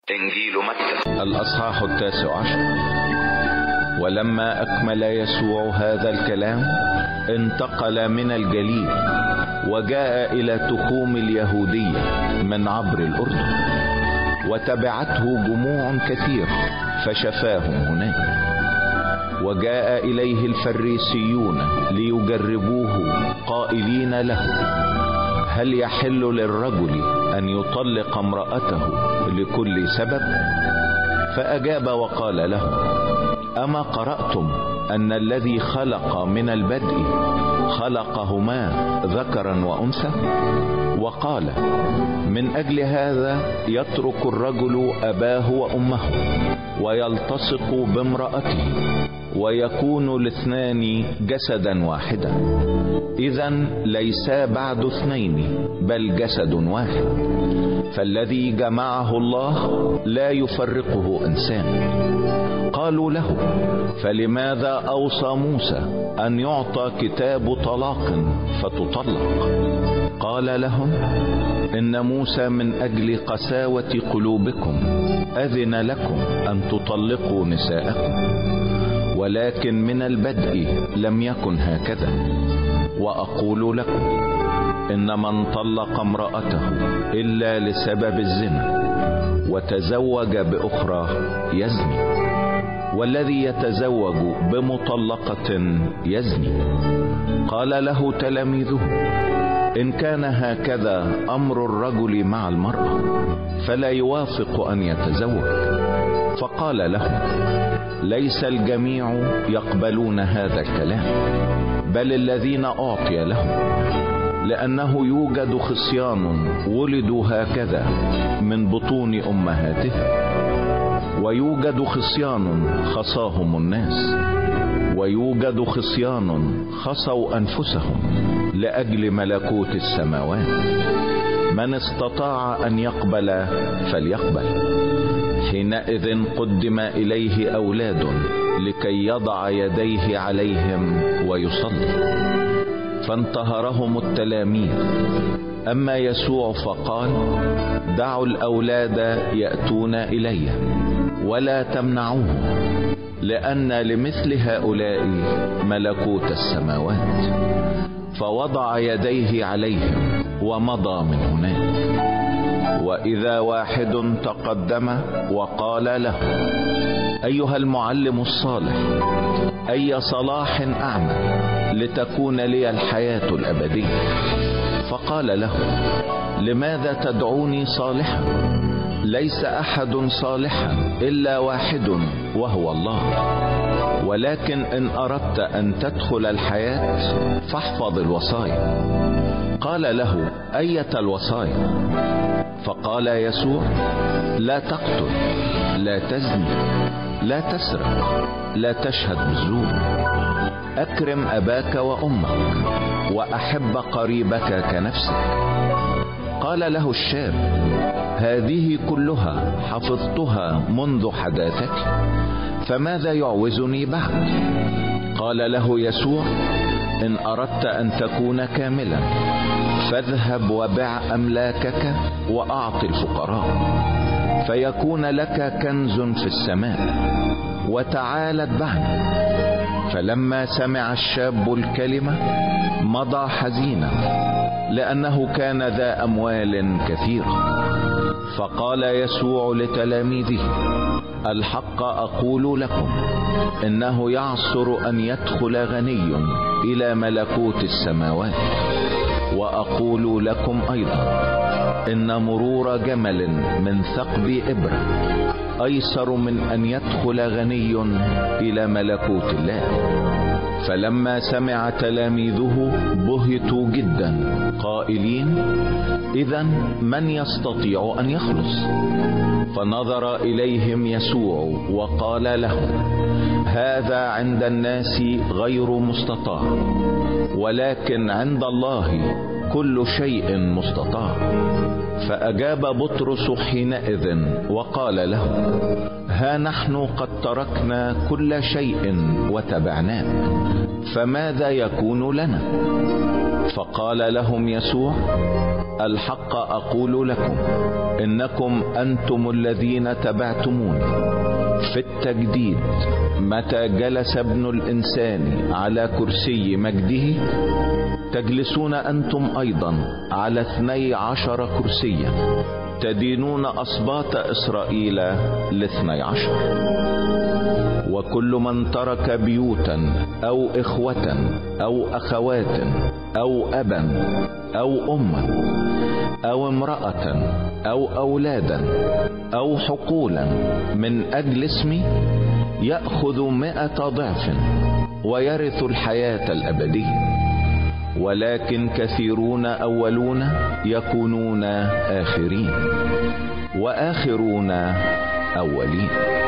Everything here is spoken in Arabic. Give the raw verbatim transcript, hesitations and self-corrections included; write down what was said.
إنجيل متى الأصحاح التاسع عشر. ولما أكمل يسوع هذا الكلام انتقل من الجليل وجاء إلى تخوم اليهودية من عبر الأردن، وتبعته جموع كثير فشفاهم هناك. وجاء إليه الفريسيون ليجربوه قائلين له: هل يحل للرجل أن يطلق امرأته لكل سبب؟ فأجاب وقال له: أما قرأتم أن الذي خلق من البدء خلقهما ذكرا وأنثى؟ وقال: من أجل هذا يترك الرجل أباه وأمه ويلتصق بامرأته ويكون الاثنان جسدا واحدا. إذن ليسا بعد اثنين بل جسد واحد. فالذي جمعه الله لا يفرقه إنسان. قالوا له: فلماذا أوصى موسى أن يعطى كتاب طلاق فتطلق؟ قال لهم: إن موسى من أجل قساوة قلوبكم أذن لكم أن تطلقوا نساءكم، ولكن من البدء لم يكن هكذا. وأقول لكم إن من طلق امرأته إلا لسبب الزنا وتزوج بأخرى يزني، والذي يتزوج بمطلقة يزني. قال له تلاميذه: إن كان هكذا أمر الرجل مع المرأة فلا يوافق أن يتزوج. فقال لهم: ليس الجميع يقبلون هذا الكلام، بل الذين أعطي لهم، لأنه يوجد خصيان ولدوا هكذا من بطون أمهاتهم، ويوجد خصيان خصاهم الناس، ويوجد خصيان خصوا أنفسهم لأجل ملكوت السماوات. من استطاع أن يقبل فليقبل. حينئذ قدم إليه أولاد لكي يضع يديه عليهم ويصلي، فانتهرهم التلاميذ. أما يسوع فقال: دعوا الأولاد يأتون إلي ولا تمنعوهم، لأن لمثل هؤلاء ملكوت السماوات. فوضع يديه عليهم ومضى من هناك. وإذا واحد تقدم وقال له: أيها المعلم الصالح، أي صلاح أعمل لتكون لي الحياة الأبدية؟ فقال له: لماذا تدعوني صالحا؟ ليس أحد صالحا إلا واحد وهو الله. ولكن إن أردت أن تدخل الحياة فاحفظ الوصايا. قال له: أية الوصايا؟ فقال يسوع: لا تقتل، لا تزني، لا تسرق، لا تشهد بالزور، أكرم أباك وأمك، وأحب قريبك كنفسك. قال له الشاب: هذه كلها حفظتها منذ حداثتي، فماذا يعوزني بعد؟ قال له يسوع: إن أردت أن تكون كاملا فاذهب وبع أملاكك وأعط الفقراء، فيكون لك كنز في السماء، وتعال اتبعني. فلما سمع الشاب الكلمة مضى حزينا، لأنه كان ذا أموال كثيرة. فقال يسوع لتلاميذه: الحق أقول لكم إنه يعصر أن يدخل غني إلى ملكوت السماوات. وأقول لكم أيضا إن مرور جمل من ثقب إبرة أيسر من أن يدخل غني إلى ملكوت الله. فلما سمع تلاميذه بهتوا جدا قائلين: إذن من يستطيع أن يخلص؟ فنظر إليهم يسوع وقال لهم: هذا عند الناس غير مستطاع، ولكن عند الله كل شيء مستطاع. فأجاب بطرس حينئذ وقال له: ها نحن قد تركنا كل شيء وتبعناك، فماذا يكون لنا؟ فقال لهم يسوع: الحق أقول لكم إنكم أنتم الذين تبعتموني في التجديد متى جلس ابن الإنسان على كرسي مجده تجلسون أنتم أيضا على اثني عشر كرسيا، تدينون أسباط إسرائيل لاثني عشر. وكل من ترك بيوتا أو إخوة أو أخوات أو أبا أو أما أو امرأة أو أولادا أو حقولا من أجل اسمي يأخذ مئة ضعف ويرث الحياة الأبدية. ولكن كثيرون أولون يكونون آخرين، وآخرون أولين.